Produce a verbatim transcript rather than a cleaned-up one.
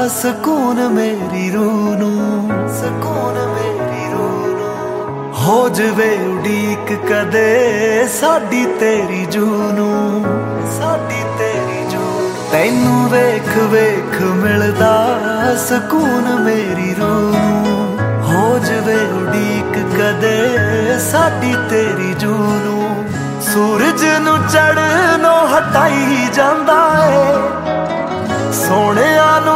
ਸਕੂਨ ਮੇਰੀ ਰੂਹ ਨੂੰ, ਸਕੂਨ ਮੇਰੀ ਰੂਹ ਨੂੰ। ਹੋ ਜਵੇ ਉਡੀਕ ਕਦੇ ਸਾਡੀ ਤੇਰੀ ਜੂ ਨੂੰ, ਸਾਡੀ ਤੇਰੀ ਜੂ ਨੂੰ। ਤੈਨੂੰ ਵੇਖ ਵੇਖ ਮਿਲਦਾ ਸਕੂਨ ਮੇਰੀ ਰੂਹ ਨੂੰ। ਹੋ ਜਵੇ ਉਡੀਕ ਕਦੇ ਸਾਡੀ ਤੇਰੀ ਜੂ ਨੂੰ। ਸੂਰਜ ਨੂੰ ਚੜ੍ਹਨੋਂ ਹਟਾਈ ਜਾਂਦਾ ਏ, ਸੋਹਣਿਆਂ ਨੂੰ